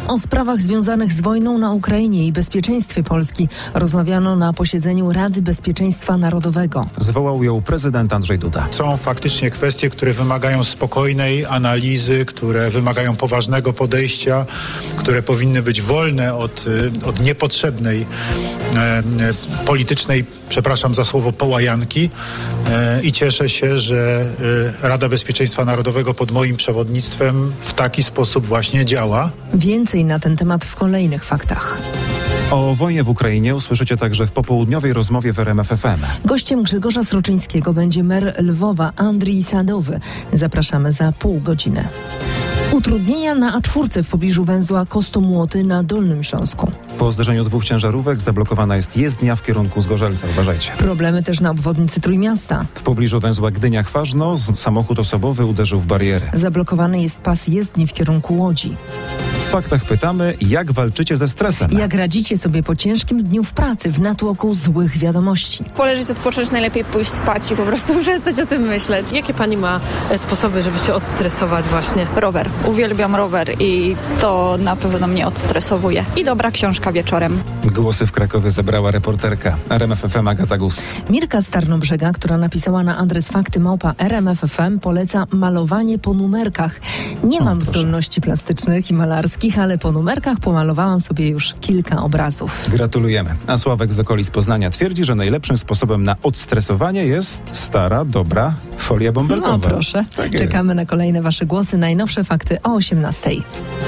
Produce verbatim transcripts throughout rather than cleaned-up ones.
O sprawach związanych z wojną na Ukrainie i bezpieczeństwie Polski rozmawiano na posiedzeniu Rady Bezpieczeństwa Narodowego. Zwołał ją prezydent Andrzej Duda. Są faktycznie kwestie, które wymagają spokojnej analizy, które wymagają poważnego podejścia, które powinny być wolne od, od niepotrzebnej e, politycznej, przepraszam za słowo, połajanki e, i cieszę się, że e, Rada Bezpieczeństwa Narodowego pod moim przewodnictwem w taki sposób właśnie działa. Więcej na ten temat w kolejnych faktach. O wojnie w Ukrainie usłyszycie także w popołudniowej rozmowie w R M F F M. Gościem Grzegorza Sroczyńskiego będzie mer Lwowa Andrii Sadowy. Zapraszamy za pół godziny. Utrudnienia na A cztery w pobliżu węzła Kostomłoty na Dolnym Śląsku. Po zderzeniu dwóch ciężarówek zablokowana jest jezdnia w kierunku Zgorzelca. Uważajcie. Problemy też na obwodnicy Trójmiasta. W pobliżu węzła Gdynia-Chważno samochód osobowy uderzył w barierę. Zablokowany jest pas jezdni w kierunku Łodzi. W faktach pytamy, jak walczycie ze stresem? Jak radzicie sobie po ciężkim dniu w pracy w natłoku złych wiadomości? Poleżeć, odpocząć, najlepiej pójść spać i po prostu przestać o tym myśleć. Jakie pani ma sposoby, żeby się odstresować właśnie? Rower. Uwielbiam rower i to na pewno mnie odstresowuje. I dobra książka wieczorem. Głosy w Krakowie zebrała reporterka R M F F M Agata Gus. Mirka z Tarnobrzega, która napisała na adres fakty małpa R M F F M, poleca malowanie po numerkach. Nie O, mam proszę. zdolności plastycznych i malarskich, ale po numerkach pomalowałam sobie już kilka obrazów. Gratulujemy. A Sławek z okolic Poznania twierdzi, że najlepszym sposobem na odstresowanie jest stara, dobra folia bąbelkowa. No proszę. Tak jest. Czekamy na kolejne wasze głosy. Najnowsze fakty o osiemnastej.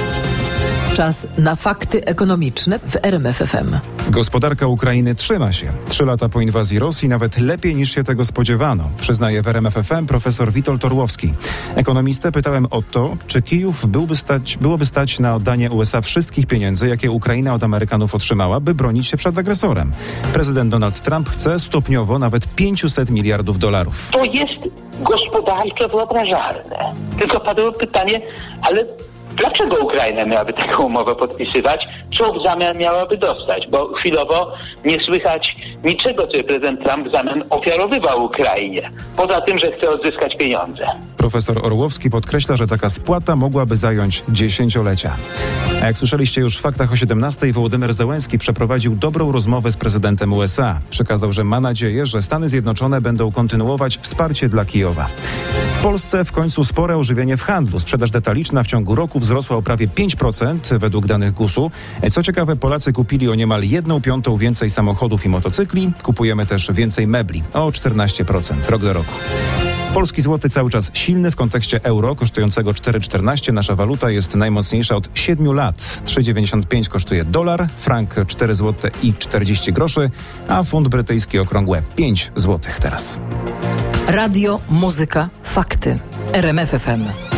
Czas na fakty ekonomiczne w R M F F M. Gospodarka Ukrainy trzyma się. Trzy lata po inwazji Rosji nawet lepiej niż się tego spodziewano, przyznaje w R M F F M profesor Witold Orłowski. Ekonomistę pytałem o to, czy Kijów byłby stać, byłoby stać na oddanie U S A wszystkich pieniędzy, jakie Ukraina od Amerykanów otrzymała, by bronić się przed agresorem. Prezydent Donald Trump chce stopniowo nawet pięćset miliardów dolarów. To jest gospodarczo wyobrażalne. Tylko padło pytanie, ale dlaczego Ukraina miałaby taką umowę podpisywać? Co w zamian miałaby dostać? Bo chwilowo nie słychać niczego, co prezydent Trump w zamian ofiarowywał Ukrainie. Poza tym, że chce odzyskać pieniądze. Profesor Orłowski podkreśla, że taka spłata mogłaby zająć dziesięciolecia. A jak słyszeliście już w faktach o siedemnastej, Wołodymyr Zełenski przeprowadził dobrą rozmowę z prezydentem U S A. Przekazał, że ma nadzieję, że Stany Zjednoczone będą kontynuować wsparcie dla Kijowa. W Polsce w końcu spore ożywienie w handlu. Sprzedaż detaliczna w ciągu roku wzrosła o prawie pięć procent według danych gusu. Co ciekawe, Polacy kupili o niemal jedną piątą więcej samochodów i motocykli. Kupujemy też więcej mebli o czternaście procent rok do roku. Polski złoty cały czas silny w kontekście euro kosztującego cztery czternaście. Nasza waluta jest najmocniejsza od siedmiu lat. trzy dziewięćdziesiąt pięć kosztuje dolar, frank cztery złote i czterdzieści groszy, a funt brytyjski okrągłe pięć złotych teraz. Radio, muzyka, fakty. R M F F M.